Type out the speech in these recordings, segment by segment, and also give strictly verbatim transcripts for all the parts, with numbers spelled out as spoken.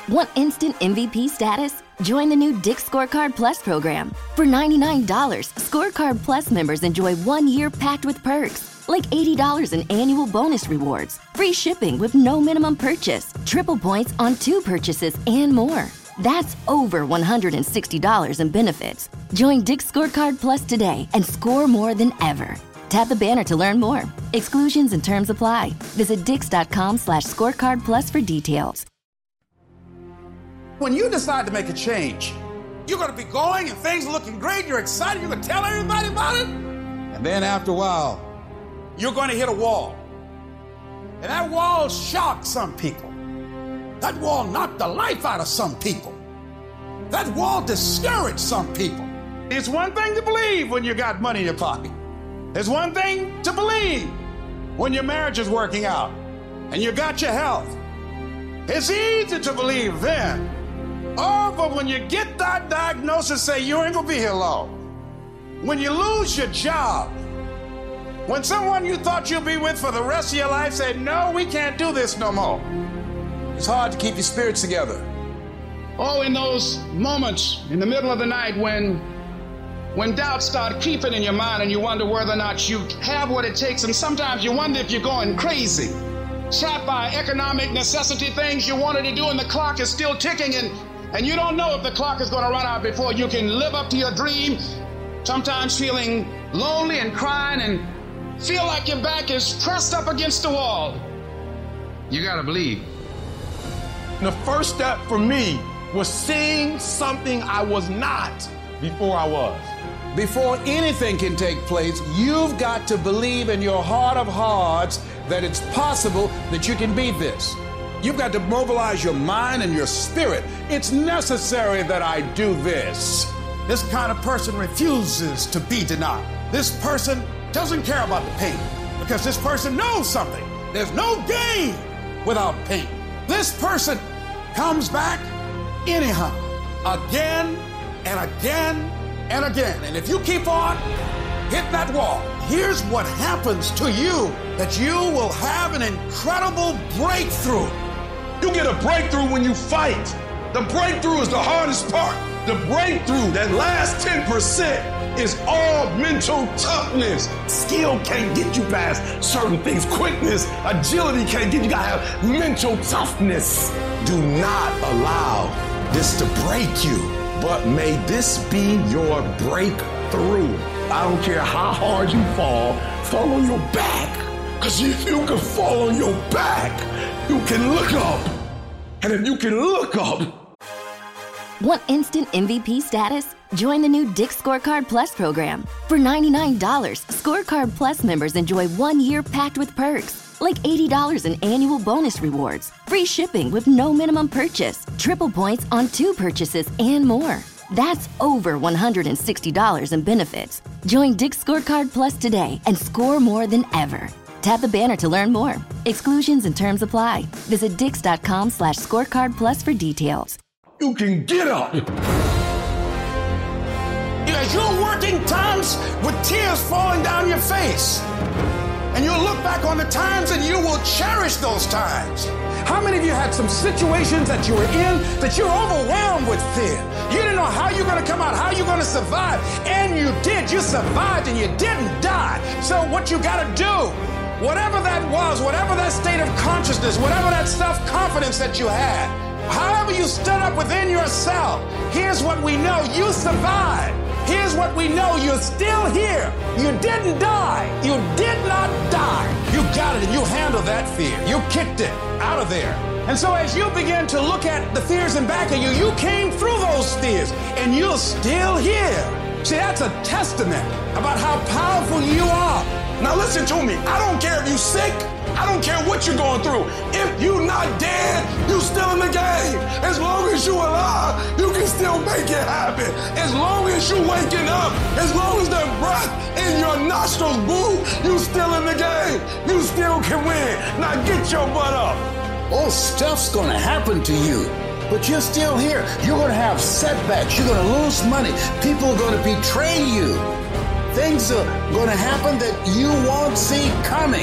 Want instant M V P status? Join the new Dick's Scorecard Plus program. For ninety-nine dollars, Scorecard Plus members enjoy one year packed with perks, like eighty dollars in annual bonus rewards, free shipping with no minimum purchase, triple points on two purchases, and more. That's over one hundred sixty dollars in benefits. Join Dick's Scorecard Plus today and score more than ever. Tap the banner to learn more. Exclusions and terms apply. Visit dix.com slash scorecard plus for details. When you decide to make a change, you're going to be going and things are looking great. You're excited. You're going to tell everybody about it. And then after a while, you're going to hit a wall. And that wall shocked some people. That wall knocked the life out of some people. That wall discouraged some people. It's one thing to believe when you got money in your pocket. It's one thing to believe when your marriage is working out and you got your health. It's easy to believe then. Oh, but when you get that diagnosis, say you ain't gonna be here long. When you lose your job, when someone you thought you'd be with for the rest of your life say, no, we can't do this no more. It's hard to keep your spirits together. Oh, in those moments in the middle of the night when When doubts start creeping in your mind and you wonder whether or not you have what it takes, and sometimes you wonder if you're going crazy. Trapped by economic necessity, things you wanted to do, and the clock is still ticking, and, and you don't know if the clock is going to run out before you can live up to your dream. Sometimes feeling lonely and crying and feel like your back is pressed up against the wall. You got to believe. The first step for me was seeing something I was not before I was. Before anything can take place, you've got to believe in your heart of hearts that it's possible that you can be this. You've got to mobilize your mind and your spirit. It's necessary that I do this. This kind of person refuses to be denied. This person doesn't care about the pain because this person knows something. There's no gain without pain. This person comes back anyhow, again and again and again. And if you keep on hitting that wall, here's what happens to you, that you will have an incredible breakthrough. You get a breakthrough when you fight. The breakthrough is the hardest part. The breakthrough, that last ten percent, is all mental toughness. Skill can't get you past certain things. Quickness, agility can't get you. You gotta have mental toughness. Do not allow this to break you, but may this be your breakthrough. I don't care how hard you fall, fall on your back. Because if you can fall on your back, you can look up. And if you can look up. Want instant M V P status? Join the new Dick's Scorecard Plus program. For ninety-nine dollars, Scorecard Plus members enjoy one year packed with perks, like eighty dollars in annual bonus rewards, free shipping with no minimum purchase, triple points on two purchases, and more. That's over one hundred sixty dollars in benefits. Join Dick's Scorecard Plus today and score more than ever. Tap the banner to learn more. Exclusions and terms apply. Visit dix.com slash scorecard plus for details. You can get up. As you're working times with tears falling down your face, and you'll look back on the times and you will cherish those times. How many of you had some situations that you were in that you're overwhelmed with fear? You didn't know how you're going to come out, how you're going to survive, and you did. You survived and you didn't die. So what you got to do, whatever that was, whatever that state of consciousness, whatever that self-confidence that you had, however you stood up within yourself, here's what we know: you survived. Here's what we know: you're still here. You didn't die. You did not die. You got it and you handled that fear. You kicked it out of there. And so as you begin to look at the fears in back of you, you came through those fears and you're still here. See, that's a testament about how powerful you are. Now listen to me. I don't care if you're sick. I don't care what you're going through. If you're not dead, you're still in the game. As long as you're alive, you can still make it happen. As long as you're waking up, as long as the breath in your nostrils move, you still in the game. You still can win. Now get your butt up. Oh, stuff's gonna happen to you, but you're still here. You're gonna have setbacks. You're gonna lose money. People are gonna betray you. Things are gonna happen that you won't see coming.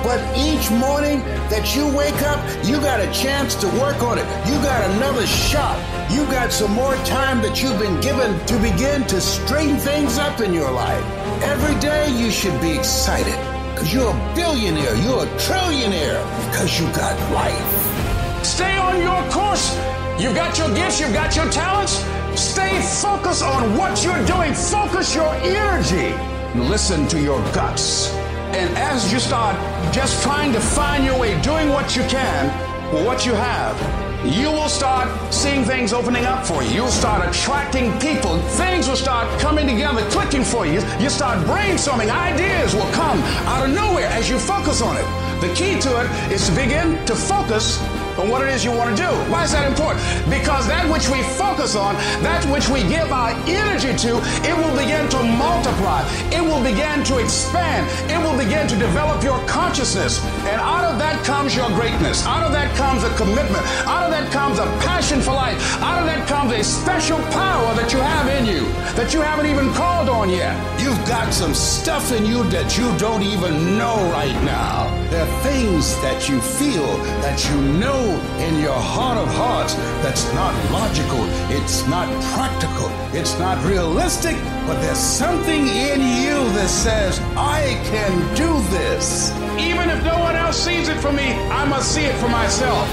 But each morning that you wake up, you got a chance to work on it. You got another shot. You got some more time that you've been given to begin to straighten things up in your life. Every day you should be excited because you're a billionaire, you're a trillionaire because you got life. Stay on your course. You've got your gifts, you've got your talents. Stay focused on what you're doing. Focus your energy. Listen to your guts. And as you start just trying to find your way, doing what you can with what you have, you will start seeing things opening up for you. You'll start attracting people. Things will start coming together, clicking for you. You start brainstorming. Ideas will come out of nowhere as you focus on it. The key to it is to begin to focus on what it is you want to do. Why is that important? Because that which we focus on, that which we give our energy to, it will begin to multiply. It will begin to expand. It will begin to develop your consciousness. And out of that comes your greatness. Out of that comes a commitment. Out of that comes a passion for life. Out of that comes a special power that you have in you that you haven't even called on yet. You've got some stuff in you that you don't even know right now. There are things that you feel, that you know in your heart of hearts that's not logical, it's not practical, it's not realistic, but there's something in you that says, I can do this. Even if no one else sees it for me, I must see it for myself.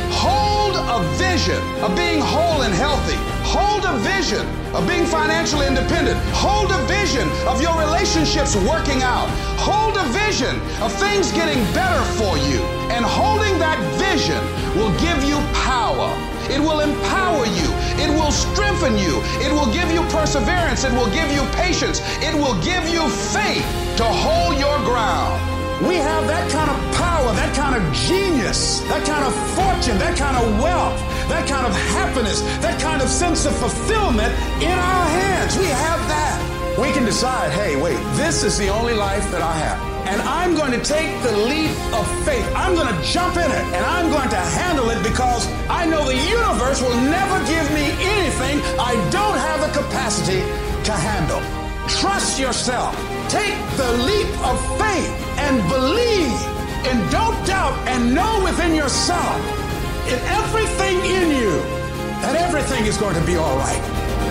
Hold a vision of being whole and healthy. Hold a vision of being financially independent. Hold a vision of your relationships working out. Hold a vision of things getting better for you. And holding that vision will give you power. It will empower you. It will strengthen you. It will give you perseverance. It will give you patience. It will give you faith to hold your ground. We have that kind of power, that kind of genius, that kind of fortune, that kind of wealth, that kind of happiness, that kind of sense of fulfillment in our hands. We have that. We can decide, hey, wait, this is the only life that I have. And I'm going to take the leap of faith. I'm going to jump in it, and I'm going to handle it because I know the universe will never give me anything I don't have the capacity to handle. Trust yourself. Take the leap of faith and believe, and don't doubt, and know within yourself, in everything in you, that everything is going to be all right.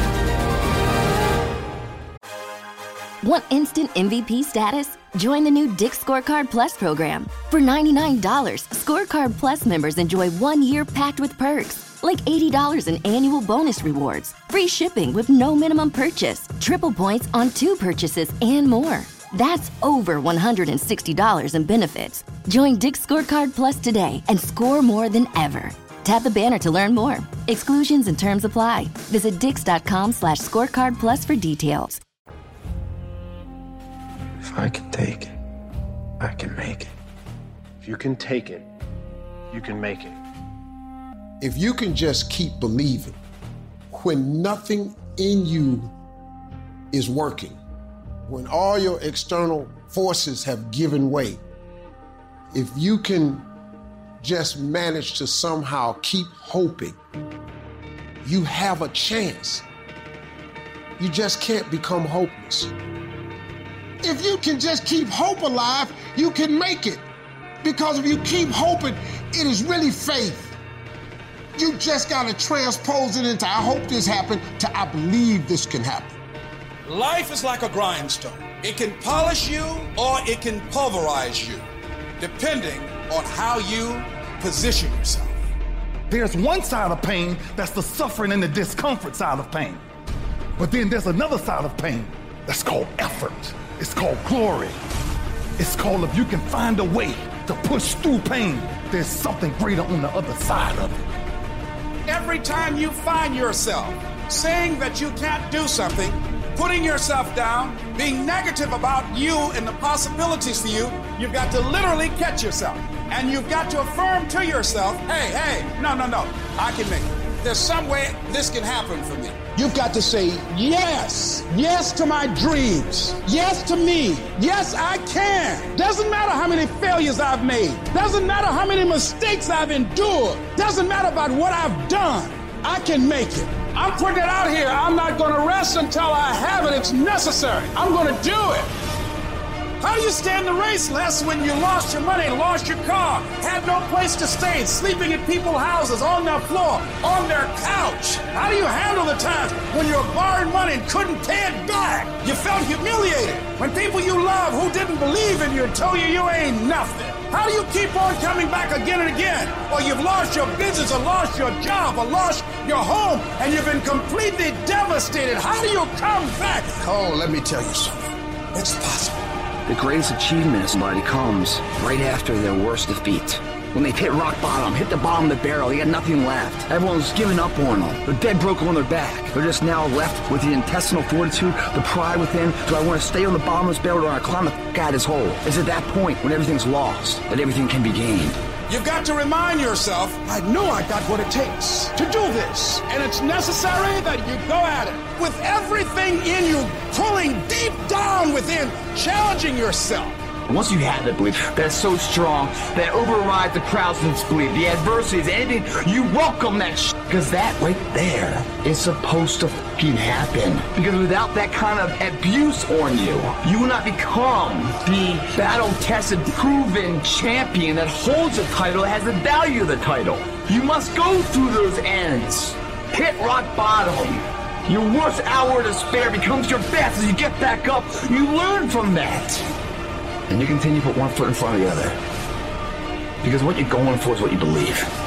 Want instant M V P status? Join the new Dick's Scorecard Plus program. For ninety-nine dollars, Scorecard Plus members enjoy one year packed with perks, like eighty dollars in annual bonus rewards, free shipping with no minimum purchase, triple points on two purchases, and more. That's over one hundred sixty dollars in benefits. Join Dick's Scorecard Plus today and score more than ever. Tap the banner to learn more. Exclusions and terms apply. Visit dix.com slash scorecard plus for details. If I can take it, I can make it. If you can take it, you can make it. If you can just keep believing when nothing in you is working, when all your external forces have given way, if you can just manage to somehow keep hoping, you have a chance. You just can't become hopeless. If you can just keep hope alive, you can make it. Because if you keep hoping, it is really faith. You just gotta transpose it into I hope this happened to I believe this can happen. Life is like a grindstone. It can polish you or it can pulverize you, depending on how you position yourself. There's one side of pain that's the suffering and the discomfort side of pain. But then there's another side of pain that's called effort. It's called glory. It's called if you can find a way to push through pain, there's something greater on the other side of it. Every time you find yourself saying that you can't do something, putting yourself down, being negative about you and the possibilities for you, you've got to literally catch yourself. And you've got to affirm to yourself, hey, hey, no, no, no, I can make it. There's some way this can happen for me. You've got to say yes. Yes to my dreams. Yes to me. Yes, I can. Doesn't matter how many failures I've made. Doesn't matter how many mistakes I've endured. Doesn't matter about what I've done. I can make it. I'm putting it out here. I'm not going to rest until I have it. It's necessary. I'm going to do it. How do you stand the race, Les, when you lost your money, lost your car, had no place to stay, sleeping in people's houses, on their floor, on their couch? How do you handle the times when you were borrowing money and couldn't pay it back? You felt humiliated when people you love who didn't believe in you told you you ain't nothing. How do you keep on coming back again and again? Or you've lost your business, or lost your job, or lost your home, and you've been completely devastated. How do you come back? Oh, let me tell you something. It's possible. The greatest achievement of somebody comes right after their worst defeat. When they've hit rock bottom, hit the bottom of the barrel, they got nothing left. Everyone's given up on them. They're dead broke on their back. They're just now left with the intestinal fortitude, the pride within. Do I want to stay on the bottom of this barrel, or do I climb the f*** out of this hole? It's at that point, when everything's lost, that everything can be gained. You've got to remind yourself, I know I got what it takes to do this. And it's necessary that you go at it with everything in you, pulling deep down within, challenging yourself. Once you have that belief that's so strong that overrides the crowd's belief, the adversities, anything, you welcome that shit. Because that right there is supposed to fucking happen. Because without that kind of abuse on you, you will not become the battle-tested, proven champion that holds the title, that has the value of the title. You must go through those ends. Hit rock bottom. Your worst hour of despair becomes your best as you get back up. You learn from that. And you continue to put one foot in front of the other. Because what you're going for is what you believe.